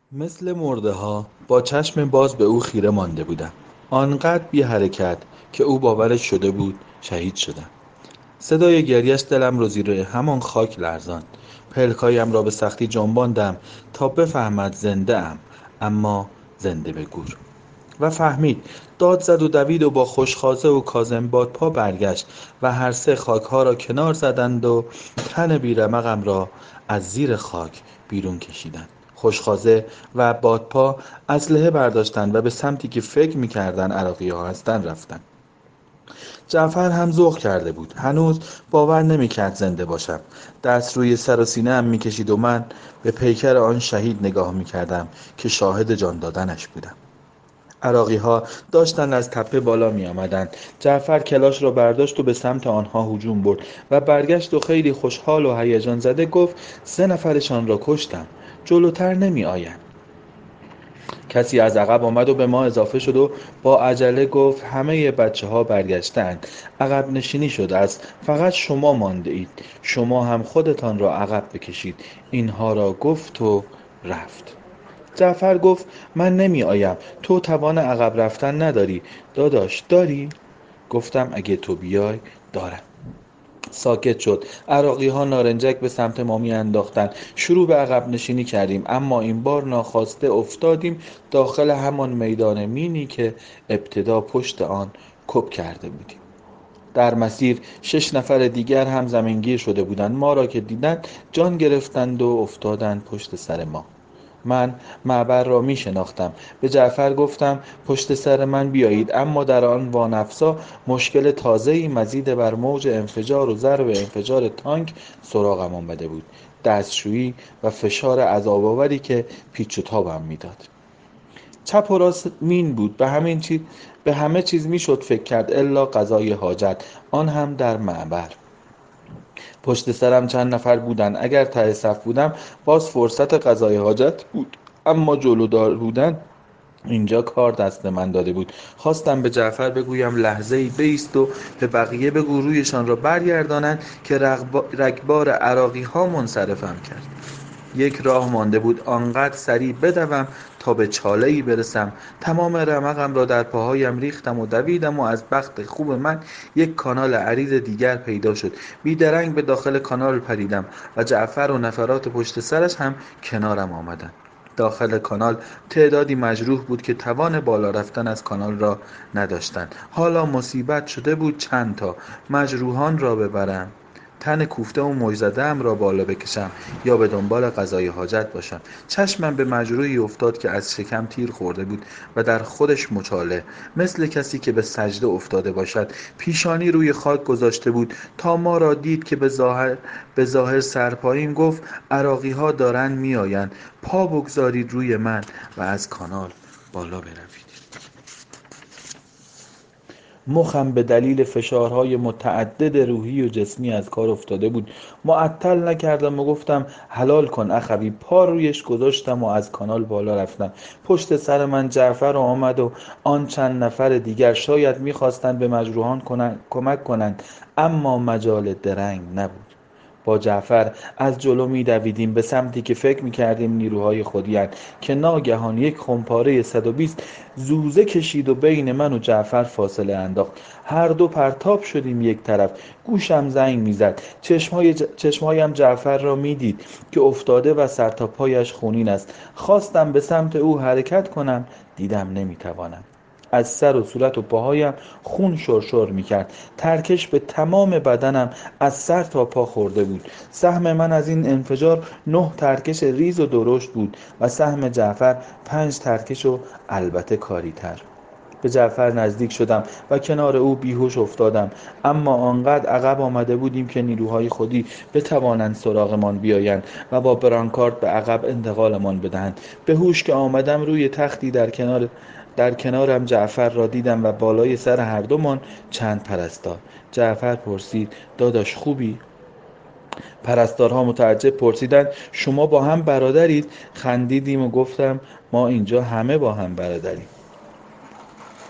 مثل مرده‌ها با چشم باز به او خیره مانده بودم. آنقدر بی حرکت که او باورش شده بود شهید شدم. صدای گریش دلم را زیر همان خاک لرزاند. پلکایم را به سختی جنباندم تا بفهمد زنده ام، اما زنده به گور. و فهمید. داد زد و دوید و با خوشخازه و کاظم بادپا برگشت و هر سه خاکها را کنار زدند و تن بیرمقم را از زیر خاک بیرون کشیدند. خوشخازه و بادپا اسلحه برداشتند و به سمتی که فکر می‌کردند عراقی‌ها هستند رفتند. جعفر هم ذوق کرده بود. هنوز باور نمی‌کرد زنده باشم. دست روی سر و سینه‌ام می‌کشید و من به پیکر آن شهید نگاه می‌کردم که شاهد جان دادنش بودم. عراقی‌ها داشتند از تپه بالا می‌آمدند. جعفر کلاش را برداشت و به سمت آنها هجوم برد و برگشت و خیلی خوشحال و هیجان زده گفت: 3 نفرشان را کشتم. جلوتر نمی‌آیند. کسی از عقب آمد و به ما اضافه شد و با عجله گفت: همه بچه‌ها برگشتند. عقب نشینی شده است. فقط شما مانده اید. شما هم خودتان را عقب بکشید. اینها را گفت و رفت. جعفر گفت: من نمی آیم. تو توان عقب رفتن نداری. داداش داری؟ گفتم: اگه تو بیای دارم. ساکت شد. عراقی‌ها نارنجک به سمت ما می‌انداختند. شروع به عقب نشینی کردیم، اما این بار ناخواسته افتادیم داخل همان میدان مینی که ابتدا پشت آن کپ کرده بودیم. در مسیر 6 نفر دیگر هم زمینگیر شده بودند. ما را که دیدند جان گرفتند و افتادند پشت سر ما. من معبر را می شناختم. به جعفر گفتم: پشت سر من بیایید، اما در آن وانفسا مشکل تازه‌ای مزید بر موج انفجار و ضرب انفجار تانک سراغم آمده بود. دستشویی و فشار عذاب‌آوری که پیچ و تابم میداد. چپ و راست مین بود. به همه چیز میشد فکر کرد الا قضای حاجت، آن هم در معبر. پشت سرم چند نفر بودن. اگر ته صف بودم باز فرصت قضای حاجت بود، اما جلودار بودن اینجا کار دست من داده بود. خواستم به جعفر بگویم لحظه‌ای بایست و به بقیه بگو رویشان را برگردانند که رگبار عراقی ها منصرفم کرد. یک راه مانده بود. آنقدر سریع بدوم تا به چاله‌ای برسم. تمام رمقم را در پاهایم ریختم و دویدم و از بخت خوب من یک کانال عریض دیگر پیدا شد. بیدرنگ به داخل کانال پریدم و جعفر و نفرات پشت سرش هم کنارم آمدند. داخل کانال تعدادی مجروح بود که توان بالا رفتن از کانال را نداشتند. حالا مصیبت شده بود چند تا مجروحان را ببرم، تن کوفته و موج‌زده‌ام را بالا بکشم، یا به دنبال قضای حاجت باشم. چشمم به مجروحی افتاد که از شکم تیر خورده بود و در خودش مچاله، مثل کسی که به سجده افتاده باشد. پیشانی روی خاک گذاشته بود. تا ما را دید که به ظاهر سرپایین گفت: عراقی‌ها دارن میآیند. پا بگذارید روی من و از کانال بالا بروید. مخم به دلیل فشارهای متعدد روحی و جسمی از کار افتاده بود. معطل نکردم و گفتم: حلال کن اخوی. پا رویش گذاشتم و از کانال بالا رفتم. پشت سر من جعفر آمد و آن چند نفر دیگر. شاید میخواستند به مجروحان کمک کنند، اما مجال درنگ نبود. با جعفر از جلو می‌دویدیم به سمتی که فکر می‌کردیم نیروهای خودی‌اند که ناگهان یک خمپاره 120 زوزه کشید و بین من و جعفر فاصله انداخت. هر دو پرتاب شدیم یک طرف. گوشم زنگ می‌زد. چشمهایم جعفر را می‌دید که افتاده و سر تا پایش خونین است. خواستم به سمت او حرکت کنم، دیدم نمی‌توانم. از سر و صورت و پاهایم خون شرشر میکرد. ترکش به تمام بدنم از سر تا پا خورده بود. سهم من از این انفجار 9 ترکش ریز و درشت بود و سهم جعفر 5 ترکش و البته کاری تر. به جعفر نزدیک شدم و کنار او بیهوش افتادم، اما آنقدر عقب آمده بودیم که نیروهای خودی بتوانند سراغمان بیایند و با برانکارد به عقب انتقالمان بدهند. به هوش که آمدم روی تختی در کنارم جعفر را دیدم و بالای سر هر دومان چند پرستار. جعفر پرسید: داداش خوبی؟ پرستارها متعجب پرسیدند: شما با هم برادرید؟ خندیدیم و گفتم: ما اینجا همه با هم برادریم.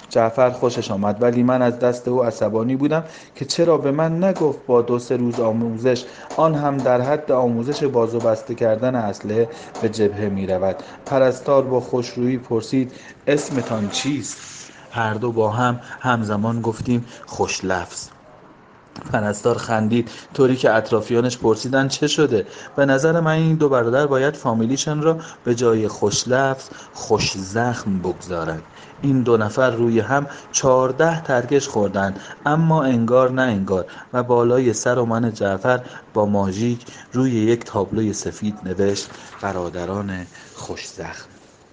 جعفر خوشش آمد، ولی من از دست او عصبانی بودم که چرا به من نگفت با 2-3 روز آموزش، آن هم در حد آموزش باز و بسته کردن اسلحه، به جبهه می رود. پرستار با خوشرویی پرسید اسمتان چیست؟ هر دو با هم همزمان گفتیم خوش لفظ. پرستار خندید طوری که اطرافیانش پرسیدند چه شده؟ به نظر من این دو برادر باید فامیلیشان را به جای خوش لفظ خوش زخم بگذارند. این دو نفر روی هم 14 ترکش خوردند، اما انگار نه انگار، و بالای سر و من جعفر با ماژیک روی یک تابلوی سفید نوشت برادران خوش زخم.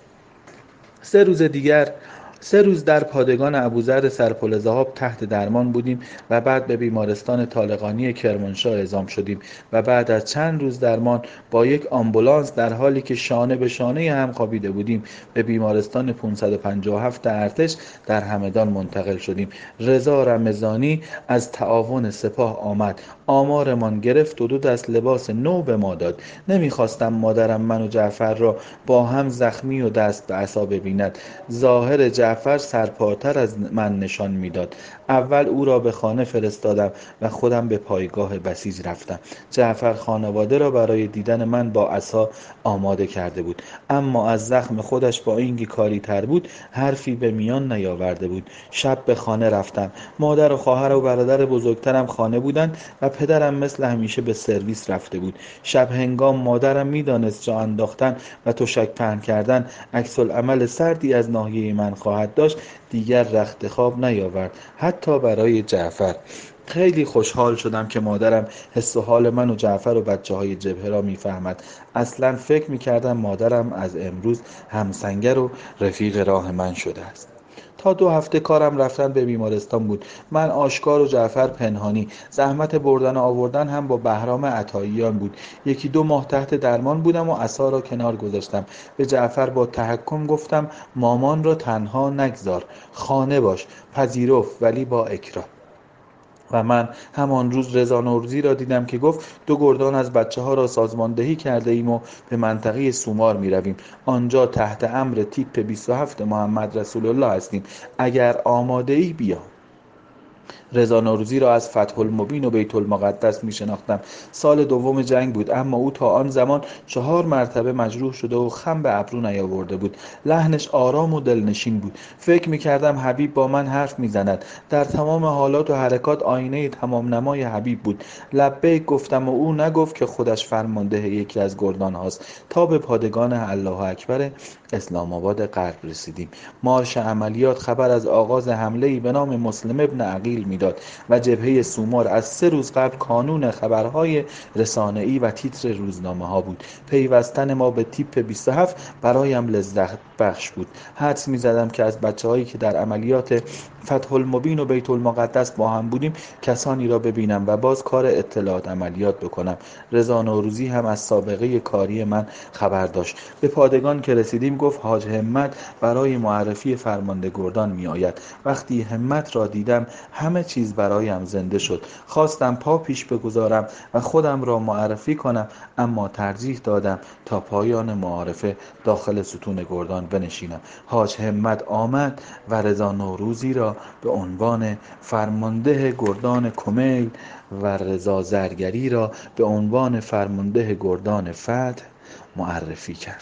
3 روز در پادگان ابوذر سرپل ذهاب تحت درمان بودیم و بعد به بیمارستان طالقانی کرمانشاه اعزام شدیم و بعد از چند روز درمان با یک آمبولانس در حالی که شانه به شانه هم خوابیده بودیم به بیمارستان 557 ارتش در همدان منتقل شدیم. رضا رمضانی از تعاون سپاه آمد، آمارمان گرفت و 2 دست لباس نو به ما داد. نمیخواستم مادرم من و جعفر را با هم زخمی و دست به عصا ببیند. ظاهر جعفر سرپاتر از من نشان میداد. اول او را به خانه فرستادم و خودم به پایگاه بسیج رفتم. جعفر خانواده را برای دیدن من با عصا آماده کرده بود، اما از زخم خودش با اینکه کاری تر بود حرفی به میان نیاورده بود. شب به خانه رفتم. مادر و خواهر و برادر بزرگترم خانه بودند و پدرم مثل همیشه به سرویس رفته بود. شب هنگام مادرم میدانست جا انداختن و تشک پهن کردن عکس‌العمل سردی از ناحیه من خواهد داشت. دیگر رخت خواب نیاورد، حتی برای جعفر. خیلی خوشحال شدم که مادرم حس و حال من و جعفر و بچه‌های جبهه را میفهمد. اصلا فکر میکردم مادرم از امروز همسنگر و رفیق راه من شده است. تا 2 هفته کارم رفتن به بیمارستان بود. من آشکار و جعفر پنهانی. زحمت بردن و آوردن هم با بهرام عطاییان بود. 1-2 ماه تحت درمان بودم و عصا را کنار گذاشتم. به جعفر با تحکم گفتم مامان را تنها نگذار، خانه باش. پذیرفت، ولی با اکراه. و من همان روز رضا نوروزی را دیدم که گفت 2 گردان از بچه‌ها را سازماندهی کرده ایم و به منطقه سومار می رویم. آنجا تحت امر تیپ 27 محمد رسول الله هستیم. اگر آماده ای بیا. رضا نوروزی را از فتح المبین و بیت المقدس می شناختم. سال دوم جنگ بود، اما او تا آن زمان 4 مرتبه مجروح شده و خم به ابرو نیاورده بود. لحنش آرام و دلنشین بود. فکر می کردم حبیب با من حرف می زند. در تمام حالات و حرکات آینه تمام نمای حبیب بود. لبیک گفتم و او نگفت که خودش فرمانده یکی از گردان هاست. تا به پادگان الله اکبر اسلام آباد غرب رسیدیم. مارش عملیات خبر از آغاز حمله‌ای به نام مسلم ابن عقیل میداد و جبهه سومار از 3 روز قبل کانون خبرهای رسانه‌ای و تیتر روزنامه‌ها بود. پیوستن ما به تیپ 27 برایم لذت بخش بود. حدس می‌زدم که از بچه‌هایی که در عملیات فتح المبین و بیت المقدس با هم بودیم کسانی را ببینم و باز کار اطلاعات عملیات بکنم. رضا نوروزی هم از سابقه کاری من خبر داشت. به پادگان که رسیدیم گفت حاج همت برای معرفی فرمانده گردان می آید. وقتی همت را دیدم همه چیز برایم زنده شد. خواستم پا پیش بگذارم و خودم را معرفی کنم، اما ترجیح دادم تا پایان معارفه داخل ستون گردان بنشینم. حاج همت آمد و رضا نوروزی را به عنوان فرمانده گردان کمیل و رضا زرگری را به عنوان فرمانده گردان فتح معرفی کرد.